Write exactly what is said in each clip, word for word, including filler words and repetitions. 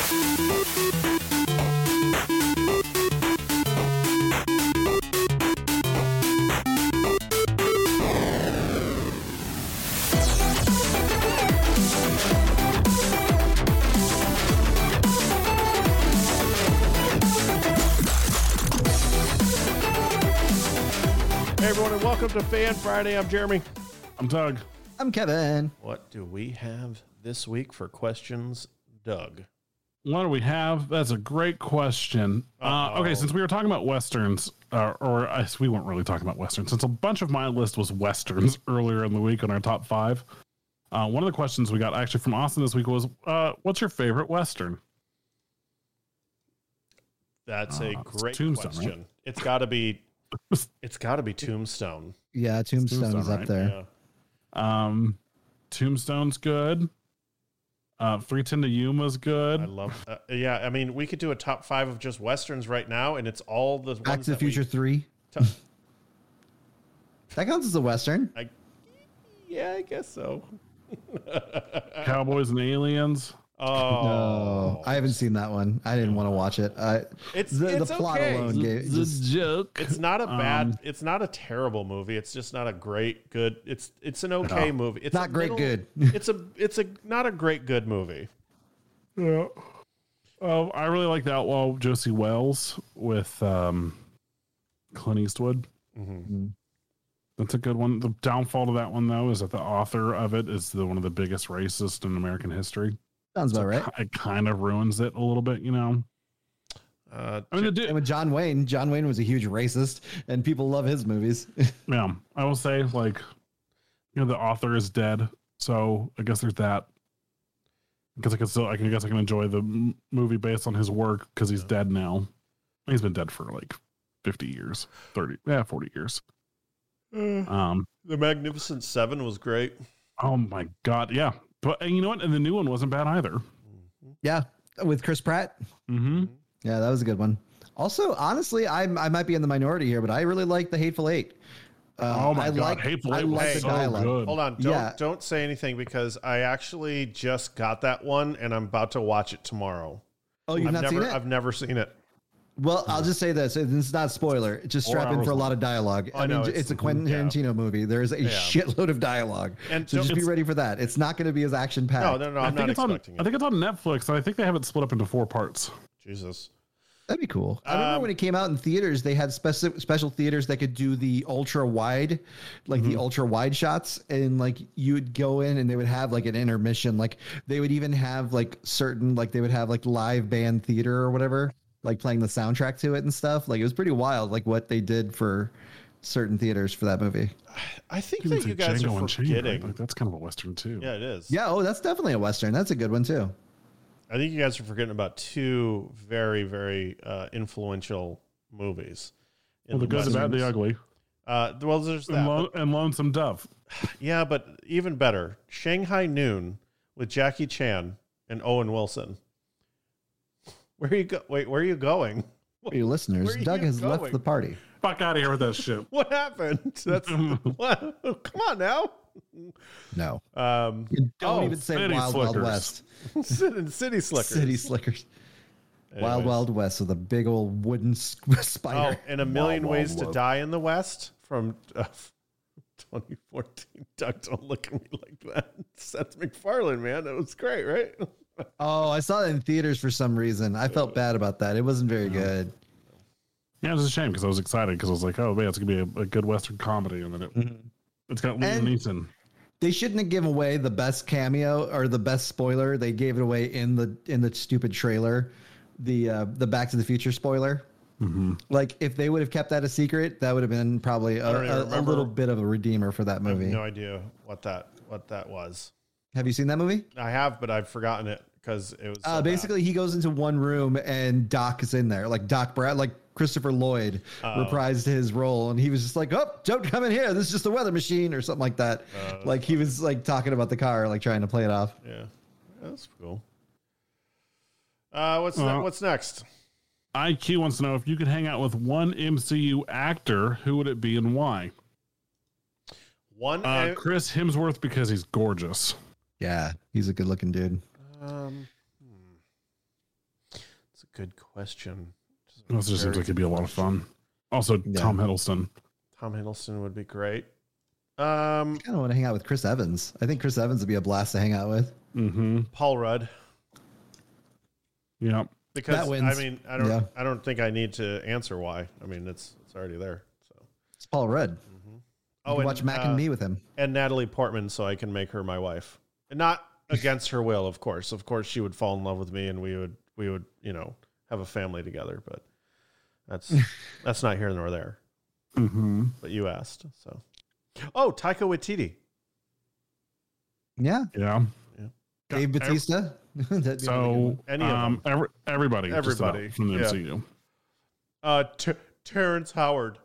Hey everyone, and welcome to Fan Friday. I'm Jeremy. I'm Doug. I'm Kevin. What do we have this week for questions, Doug? What do we have? That's a great question. Uh, okay, since we were talking about Westerns, uh, or I, we weren't really talking about Westerns, since a bunch of my list was Westerns earlier in the week on our top five, uh, one of the questions we got actually from Austin this week was, uh, what's your favorite Western? That's a Uh, great Tombstone, question. right? It's got to be. It's got to be Tombstone. Yeah, Tombstone, Tombstone, is up right? there. Yeah. Um, Tombstone's good. Uh, three ten to Yuma's good. I love. Uh, yeah, I mean, we could do a top five of just westerns right now, and it's all the Back ones to the that we- Future three. T- That counts as a Western. I, yeah, I guess so. Cowboys and Aliens. Oh, No, I haven't seen that one. I didn't want to watch it. I, It's the, it's the plot okay. alone gave, just, joke. It's not a bad. Um, it's not a terrible movie. It's just not a great good. It's it's an okay No. movie. It's Not a great middle- good. It's a it's a not a great good movie. Yeah. Oh, I really like the Outlaw Josie Wells with um, Clint Eastwood. Mm-hmm. That's a good one. The downfall to that one, though, is that the author of it is the one of the biggest racists in American history. sounds about right. It kind of ruins it a little bit, you know. Uh, I mean, the dude, And with John Wayne, John Wayne was a huge racist, and people love his movies. yeah, I will say, like, you know, the author is dead, so I guess there's that. Because I can still, I can I guess I can enjoy the m- movie based on his work because he's dead now. He's been dead for like fifty years, thirty, yeah, forty years. Um, The Magnificent Seven was great. oh my god, yeah, but and you know what? And the new one wasn't bad either. Yeah, with Chris Pratt. Mm-hmm. Yeah, that was a good one. Also, honestly, I I might be in the minority here, but I really like the Hateful Eight. Uh, Oh my I god, like, Hateful I Eight was like the so dialogue. good. Hold on, don't Yeah. don't say anything because I actually just got that one and I'm about to watch it tomorrow. Oh, you've I've not never seen it? I've never seen it. Well, I'll just say this. It's not a spoiler. Just Four strap in hours for a long. lot of dialogue. Oh, I mean, no, it's, it's- a Quentin yeah. Tarantino movie. There's a Yeah. shitload of dialogue. And so don't- just be it's- ready for that. It's not going to be as action packed. No, no, no, I I'm think not it's on. expecting I it. think it's on Netflix, and I think they have it split up into four parts. Jesus. That'd be cool. I remember Um, when it came out in theaters, they had special special theaters that could do the ultra wide, like Mm-hmm. the ultra wide shots, and like you would go in and they would have like an intermission. Like they would even have like certain like they would have like live band theater or whatever, like playing the soundtrack to it and stuff. Like it was pretty wild, like what they did for certain theaters for that movie. I think Even that you say guys Django are Unchained, right? forgetting. Like, that's kind of a Western too. Yeah, it is. Yeah. Oh, that's definitely a Western. That's a good one too. I think you guys are forgetting about two very, very uh, influential movies. in Well, the good, the bad, Westerns. the ugly, Uh, well, there's and, that. Lo- and Lonesome Dove. but- yeah, but even better, Shanghai Noon with Jackie Chan and Owen Wilson. Where are you go? Wait, where are you going? For your listeners, Where are Doug you has left going? the party. Fuck out of here with that shit. What happened? That's what? Come on now. No, Um, don't oh, even say City Wild Wild Slickers. West. City, City Slickers. City Slickers. Wild Anyways. Wild West with a big old wooden s- Oh, spider. and A Million Wild, Ways Wild to West. Die in the West from uh, twenty fourteen. Doug, don't look at me like that. Seth MacFarlane, man. That was great, right? Oh, I saw it in theaters for some reason. I felt bad about that. It wasn't very good. Yeah, it was a shame because I was excited because I was like, oh man, it's gonna be a, a good Western comedy, and then it, it's got Liam And- Neeson. They shouldn't have given away the best cameo or the best spoiler. They gave it away in the in the stupid trailer, the uh, the Back to the Future spoiler. Mm-hmm. Like if they would have kept that a secret, that would have been probably a, I don't even a, a remember. little bit of a redeemer for that I have movie. no idea what that what that was. Have you seen that movie? I have, but I've forgotten it because it was so Uh, bad. basically, he goes into one room and Doc is in there, like Doc Brad, like Christopher Lloyd Oh. reprised his role, and he was just like, "Oh, don't come in here. This is just a weather machine," or something like that. Uh, like he was like talking about the car, like trying to play it off. Yeah, that's cool. Uh, what's Uh, ne- what's next? I Q wants to know if you could hang out with one M C U actor, who would it be and why? One. Uh, uh, Chris Hemsworth because he's gorgeous. Yeah, he's a good-looking dude. um, good question. This just seems like it'd be a lot of fun. Also, Yeah. Tom Hiddleston. Tom Hiddleston would be great. Um, I kind of want to hang out with Chris Evans. I think Chris Evans would be a blast to hang out with. Mm-hmm. Paul Rudd. Yeah. Because That wins. I mean, I don't, Yeah. I don't think I need to answer why. I mean, it's it's already there. So. It's Paul Rudd. Oh, and, Watch Mac uh, and Me with him. and Natalie Portman, so I can make her my wife, and not against her will, of course. Of course, she would fall in love with me, and we would we would you know have a family together. But that's that's not here nor there. Mm-hmm. But you asked, so. Oh, Taika Waititi. Yeah. Yeah. Dave Ev- Bautista. That'd be a really good So, one. Any of um, every, everybody, just about Everybody, from the yeah. M C U. Uh, Ter- Terrence Howard.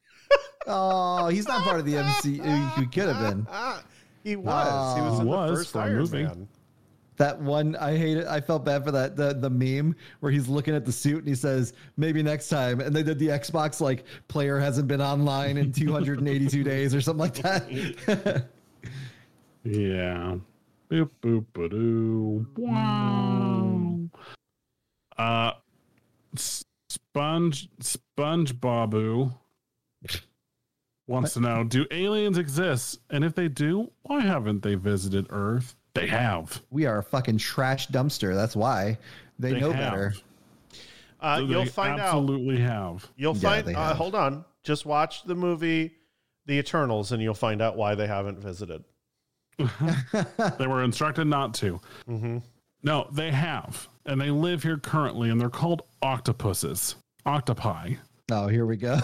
Oh, he's not part of the M C U. He could have been. He was. he was in He was the first for a Iron movie. Man. That one, I hate it. I felt bad for that. The the meme where he's looking at the suit and he says, maybe next time. And they did the Xbox, like, player hasn't been online in two hundred eighty-two days or something like that. Yeah. Boop, boop, ba-doo. Wow. Uh, S- Sponge, SpongeBob wants to know, do aliens exist? And if they do, why haven't they visited Earth? They have. We are a fucking trash dumpster. That's why. They, They know have. better. Uh, So you'll they find out. absolutely have. You'll Yeah, find. they Uh, have. hold on. Just watch the movie, The Eternals, and you'll find out why they haven't visited. They were instructed not to. Mm-hmm. No, they have. And they live here currently, and they're called octopuses. Octopi. Oh, here we go. Here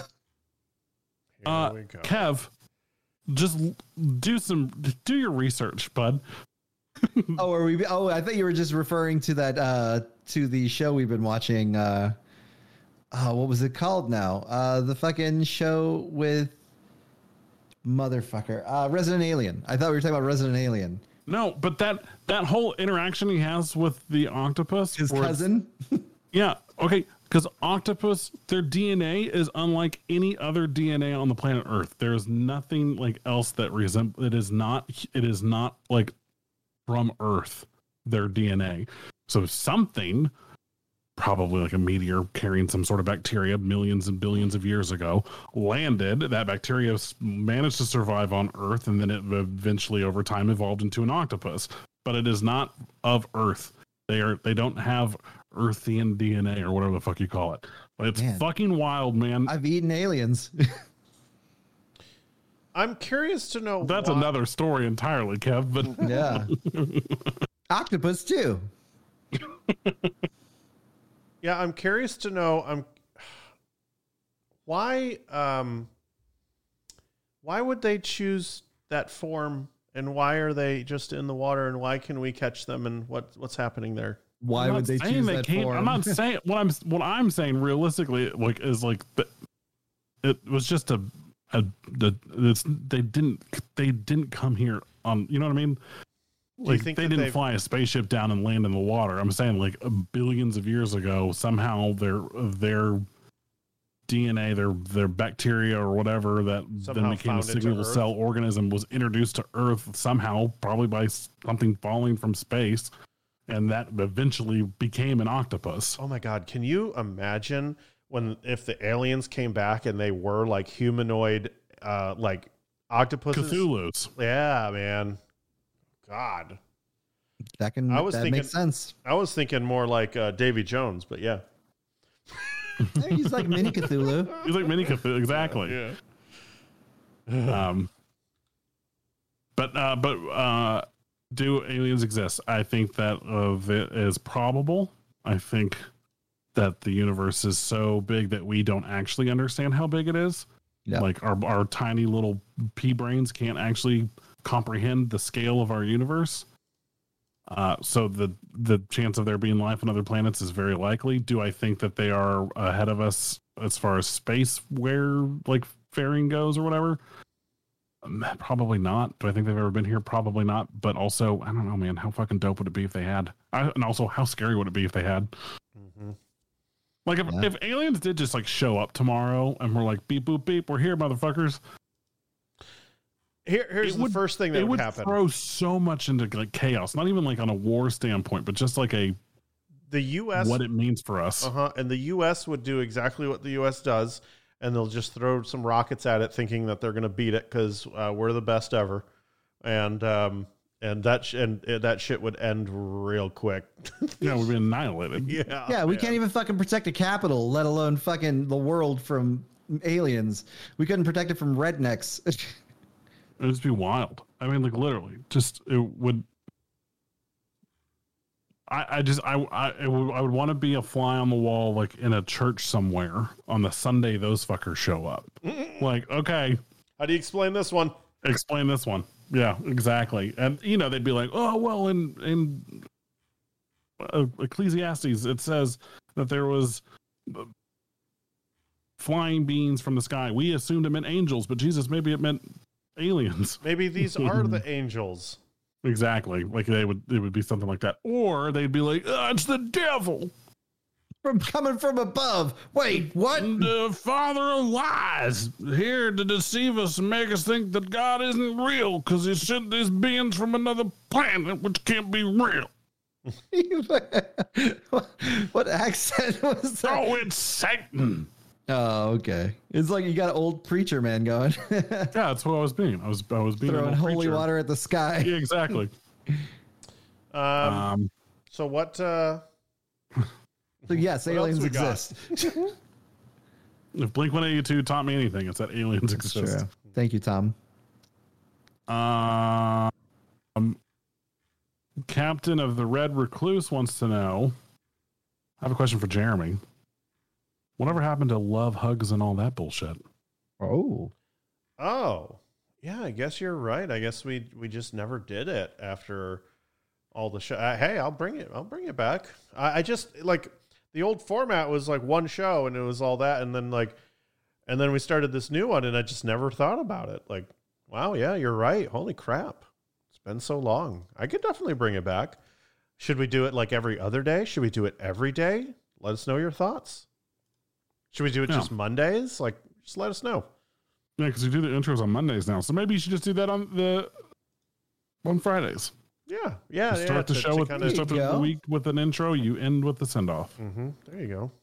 Uh, we go. Kev, just l- do some, do your research, bud. Oh, are we? Oh, I thought you were just referring to that, uh, to the show we've been watching. Uh, oh, what was it called now? Uh, the fucking show with motherfucker, uh, Resident Alien. I thought we were talking about Resident Alien. No, but that that whole interaction he has with the octopus, His where it's- cousin. yeah, okay, because octopus, their D N A is unlike any other D N A on the planet Earth. There is nothing like else that resembles. It is not. It is not like from Earth. Their D N A. So something, probably like a meteor carrying some sort of bacteria millions and billions of years ago, landed. That bacteria s- managed to survive on Earth, and then it eventually, over time, evolved into an octopus. But it is not of Earth. They are. They don't have Earthian D N A or whatever the fuck you call it. But it's Man. fucking wild, man. I've eaten aliens. I'm curious to know. That's why- another story entirely, Kev. But Yeah. Octopus too. Yeah, I'm curious to know. I'm why. Um, why would they choose that form, and why are they just in the water, and why can we catch them, and what what's happening there? Why I'm would not they saying choose they that can't- form? I'm not saying what I'm what I'm saying realistically, like is like the, it was just a a the it's they didn't they didn't come here on, you know what I mean? Do you Like think they that didn't they've- fly a spaceship down and land in the water. I'm saying like billions of years ago, somehow their their D N A, their their bacteria or whatever that Somehow then became a found into single Earth? cell organism was introduced to Earth somehow, probably by something falling from space, and that eventually became an octopus. Oh my God! Can you imagine when if the aliens came back and they were like humanoid, uh, like octopuses? Cthulhu's. Yeah, man. God, That can I was that thinking- makes sense. I was thinking more like uh, Davy Jones, but yeah. Hey, he's like mini Cthulhu. He's like mini Cthulhu, exactly. Yeah. Um, but uh, but uh, do aliens exist? I think that of it is probable. I think that the universe is so big that we don't actually understand how big it is. Yeah. Like our our tiny little pea brains can't actually comprehend the scale of our universe. Uh, so the the chance of there being life on other planets is very likely. Do I think that they are ahead of us as far as space where like faring goes or whatever? Um, Probably not. Do I think they've ever been here? Probably not. But also, I don't know, man. How fucking dope would it be if they had? I, and also, how scary would it be if they had? Mhm. Like if, Yeah. if aliens did just like show up tomorrow and we're like beep boop beep, we're here, motherfuckers. Here, here's It the would- first thing that It would, would happen. throw so much into like chaos. Not even like on a war standpoint, but just like a the U S what it means for us. Uh-huh. And the U S would do exactly what the U S does, and they'll just throw some rockets at it thinking that they're going to beat it because uh, we're the best ever. And um, and that sh- and uh, that shit would end real quick. Yeah, we've been annihilated. Yeah. Yeah, we man. can't even fucking protect a capital, let alone fucking the world from aliens. We couldn't protect it from rednecks. It would just be wild. I mean, like literally, just it would. I, I just I I, it would, I would want to be a fly on the wall, like in a church somewhere on the Sunday those fuckers show up. Like, okay, How do you explain this one? explain this one. Yeah, exactly. And you know they'd be like, oh well, in in uh, Ecclesiastes it says that there was uh, flying beings from the sky. We assumed it meant angels, but Jesus, maybe it meant aliens. Maybe these are the angels. Exactly. Like they would, it would be something like that, or they'd be like, oh, "It's the devil, From coming from above. Wait, what? the father of lies, here to deceive us and make us think that God isn't real because He sent these beings from another planet, which can't be real." What accent was that? Oh, it's Satan. Oh, okay. It's like you got an old preacher man going. Yeah, that's what I was being. I was, I was being an Throwing old holy preacher. water at the sky. Yeah, exactly. Um, Um, so what? Uh, So yes, What else aliens we got? exist. if Blink one eighty-two taught me anything, it's that aliens exist. True. Thank you, Tom. Uh, um, Captain of the Red Recluse wants to know. I have a question for Jeremy. Whatever happened to love, hugs, and all that bullshit? Oh. oh, yeah. I guess you're right. I guess we we just never did it after all the show. Uh, hey, I'll bring it. I'll bring it back. I, I just like the old format was like one show and it was all that, and then like, and then we started this new one, and I just never thought about it. Like, wow, yeah, you're right. Holy crap, it's been so long. I could definitely bring it back. Should we do it like every other day? Should we do it every day? Let us know your thoughts. Should we do it Yeah. just Mondays? Like, just let us know. Yeah, because you do the intros on Mondays now, so maybe you should just do that on the on Fridays. Yeah, yeah. You yeah, start the to- show to with kinda- you start the go. week with an intro. You end with the send off. Mhm, there you go.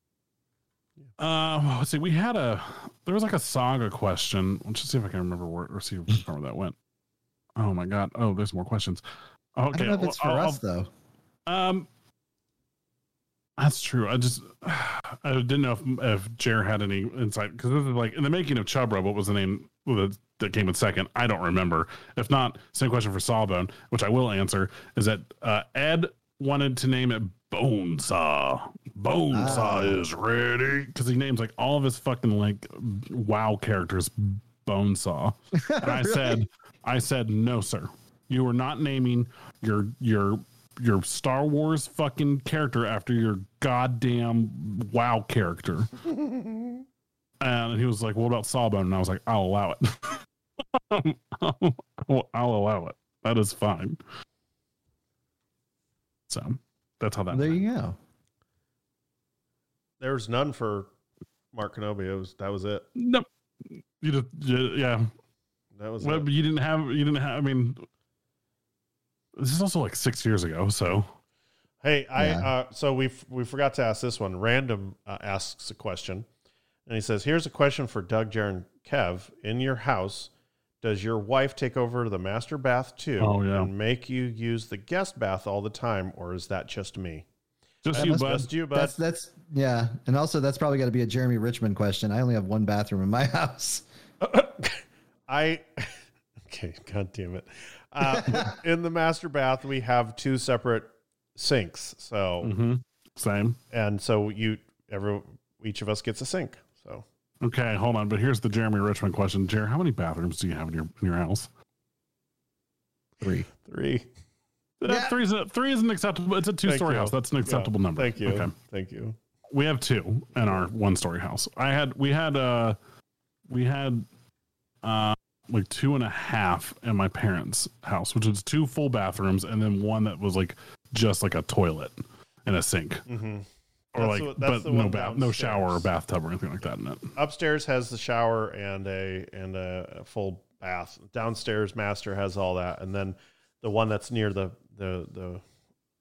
Uh, let's see. We had a there was like a saga question. Let's just see if I can remember where or see where that went. Oh my god! Oh, there's more questions. I Okay, don't know if it's for I'll- us though. I'll- Um, that's true. I just I didn't know if if Jer had any insight because this is like in the making of Chubra. What was the name that that came in second? I don't remember. If not, same question for Sawbone, which I will answer. Is that uh, Ed wanted to name it Bonesaw. Bonesaw Ah. is ready because he names like all of his fucking like WoW characters Bonesaw. And I Really? said, I said no, sir. You are not naming your your your Star Wars fucking character after your goddamn WoW character. And he was like, "What about Sawbone?" And I was like, "I'll allow it. I'll, I'll allow it. That is fine." So that's how that. There went. you go. There was none for Mark Kenobi. It was that was it. Nope. You just you- yeah. That was Well, it. but you didn't have you didn't have. I mean, this is also like six years ago. So Hey, I Yeah. uh, so we we forgot to ask this one. Random uh, asks a question, and he says, "Here's a question for Doug, Jaron, Kev. In your house, does your wife take over the master bath too, Oh, yeah. and make you use the guest bath all the time, or is that just me?" just That you, must- bud. Just you, bud. That's that's yeah, and also that's probably got to be a Jeremy Richmond question. I only have one bathroom in my house. I okay, god damn it. Uh, in the master bath, we have two separate sinks. So Mm-hmm. Same. and so you every each of us gets a sink. So Okay, hold on. But here's the Jeremy Richmond question. Jer, how many bathrooms do you have in your in your house? Three. three. Uh, Yeah. Three is a, three is an acceptable. It's a two Thank story you. house. That's an acceptable Yeah, number. Thank you. Okay. Thank you. We have two in our one story house. I had we had uh we had uh like two and a half in my parents' house, which was two full bathrooms and then one that was like just like a toilet and a sink. Mm-hmm. Or That's like the- that's but the no one bath no shower or downstairs. bathtub or anything like that in it. Upstairs has the shower and a and a full bath. Downstairs, master has all that, and then the one that's near the the the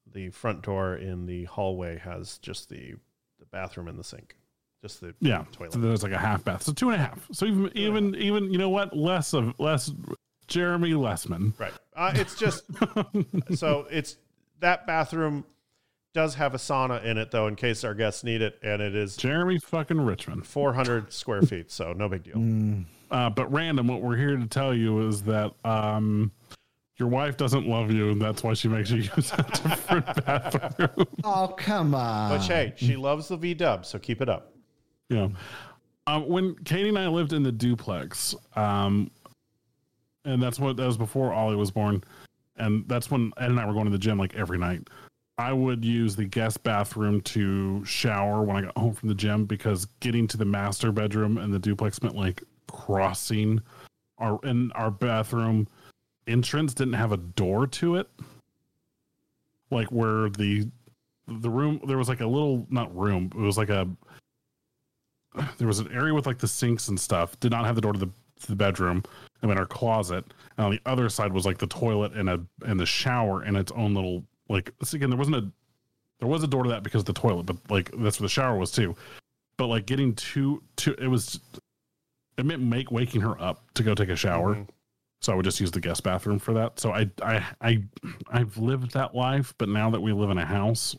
the front door in the hallway has just the the bathroom and the sink, just the yeah. toilet. So there's like a half bath, so two and a half. So even even even you know what, less of less Jeremy Lessman. Right. Uh, it's just so it's that bathroom does have a sauna in it though, in case our guests need it, and it is Jeremy fucking Richmond, four hundred square feet, so no big deal. Mm. Uh, but random, what we're here to tell you is that um, your wife doesn't love you, and that's why she makes you use a different bathroom. Oh, come on. But hey, she loves the V dub, so keep it up. Yeah. Um, when Katie and I lived in the duplex, um, and that's what that was before Ollie was born, and that's when Ed and I were going to the gym like every night. I would use the guest bathroom to shower when I got home from the gym because getting to the master bedroom and the duplex meant like crossing our in our bathroom entrance didn't have a door to it, like where the the room there was like a little not room it was like a there was an area with like the sinks and stuff, did not have the door to the to the bedroom, and then our closet, and on the other side was like the toilet and a and the shower and its own little like so again there wasn't a there was a door to that because of the toilet, but like that's where the shower was too, but like getting to to it was it meant make waking her up to go take a shower. Mm-hmm. So I would just use the guest bathroom for that. So I, I, I, I've lived that life, but now that we live in a house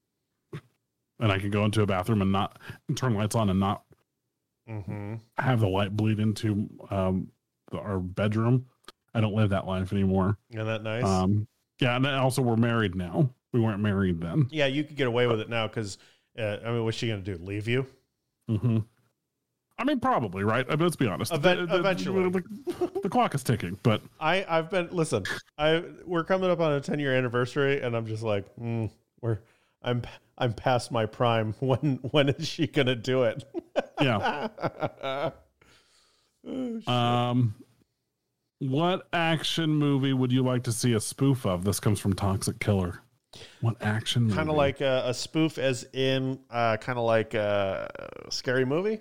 and I can go into a bathroom and not and turn lights on and not mm-hmm. have the light bleed into um, the, our bedroom, I don't live that life anymore. Isn't that nice? Um, yeah. And then also we're married now. We weren't married then. Yeah. You could get away with it now. Cause uh, I mean, what's she going to do? Leave you? Mm-hmm. I mean, probably, right? I mean, let's be honest. Event- the, the, eventually. The, the clock is ticking, but I, I've been, listen, I, we're coming up on a ten year anniversary and I'm just like, mm, we're, I'm, I'm past my prime. When, when is she going to do it? Yeah. oh, um, what action movie would you like to see a spoof of? This comes from Toxic Killer. What action movie? Kind of like a, a spoof as in, uh, kind of like a scary movie.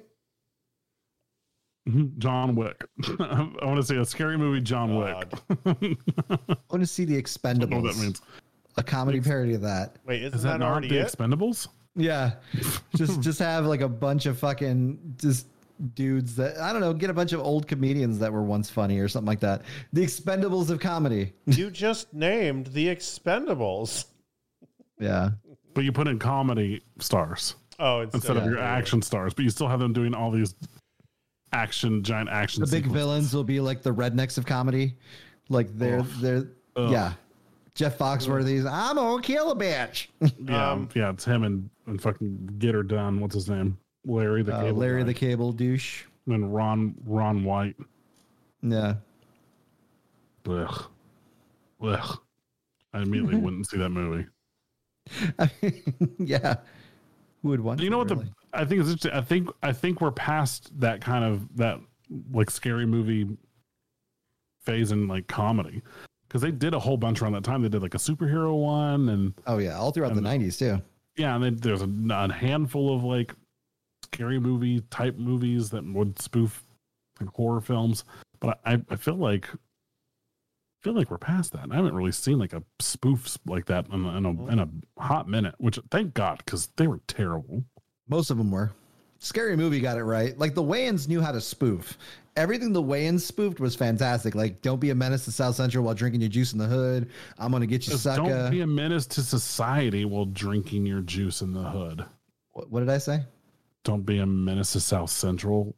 John Wick. I want to see a scary movie, John God. Wick. I want to see the Expendables. I don't know what that means. A comedy parody of that. Wait, isn't Is that, that not already the it? Expendables? Yeah. just just have like a bunch of fucking just dudes that I don't know, get a bunch of old comedians that were once funny or something like that. The Expendables of comedy. You just named the Expendables. Yeah. But you put in comedy stars Oh, it's, instead of yeah, your yeah, action stars, but you still have them doing all these action, giant action. The big sequences. villains will be like the rednecks of comedy. Like they're Ugh. they're Ugh. yeah. Jeff Foxworthy's I'm gonna kill a bitch. Yeah, Um, yeah, it's him and, and fucking Get Her Done. What's his name? Larry the Uh, Cable Larry guy. the Cable douche. And Ron Ron White. Yeah. Ugh. Ugh. I immediately wouldn't see that movie. I mean, yeah. Who would want You to, know what really? the I think is interesting. I think I think we're past that kind of that like scary movie phase in like comedy. Because they did a whole bunch around that time. They did like a superhero one and Oh yeah, all throughout the And- nineties too. yeah, and then there's a, a handful of like scary movie type movies that would spoof like horror films. But I, I feel like I feel like we're past that. I haven't really seen like a spoof like that in, a- in a in a hot minute. Which thank God, because they were terrible. Most of them were. Scary Movie got it right. Like the Wayans knew how to spoof. Everything the Wayans spoofed was fantastic. Like, don't be a menace to South Central while drinking your juice in the hood. I'm gonna get you, Just sucker. don't be a menace to society while drinking your juice in the hood. What, what did I say? Don't be a menace to South Central.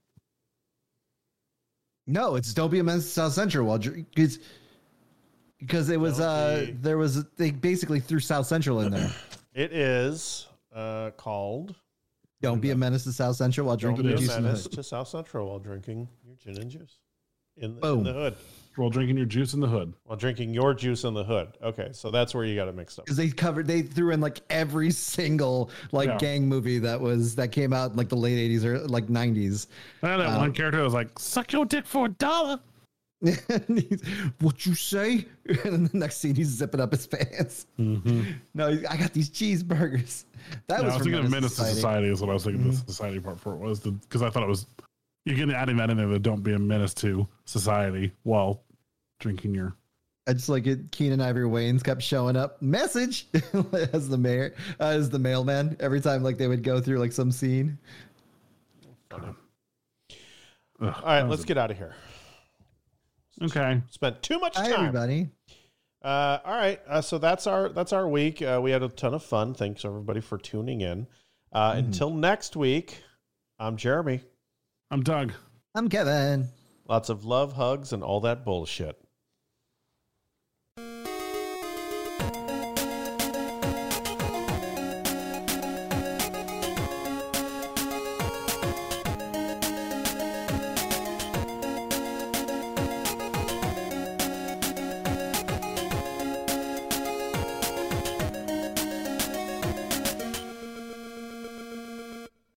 No, it's don't be a menace to South Central while drinking. Because because it was Don't uh be- there was they basically threw South Central in there. It is uh, called Don't be a menace to South Central while Don't drinking Be your a juice in the Menace hood. to South Central while drinking your gin and juice in the, in Boom. the hood. While drinking your juice in the hood. While drinking your juice in the hood. Okay, so that's where you got it mixed up. Because they covered, they threw in like every single like Yeah. gang movie that was that came out in like the late eighties or like nineties. And that Um, one character was like, suck your dick for a dollar. And he's, what you say? And then the next scene, he's zipping up his pants. Mm-hmm. No, he's, I got these cheeseburgers. That Yeah, I was was from thinking of Menace Menace to Society. Society is what I was thinking the society part for it was because I thought it was you can adding that in there that don't be a menace to society while drinking your I just like it. Keenan Ivory Wayans kept showing up. Message as the mayor, uh, as the mailman. Every time like they would go through like some scene. Funny. Ugh, All right, that was let's a- get out of here. Okay. Spent too much Hi time. everybody. Uh, all right, uh, so that's our that's our week. Uh, we had a ton of fun. Thanks everybody for tuning in. Uh, Mhm. Until next week, I'm Jeremy. I'm Doug. I'm Kevin. Lots of love, hugs, and all that bullshit.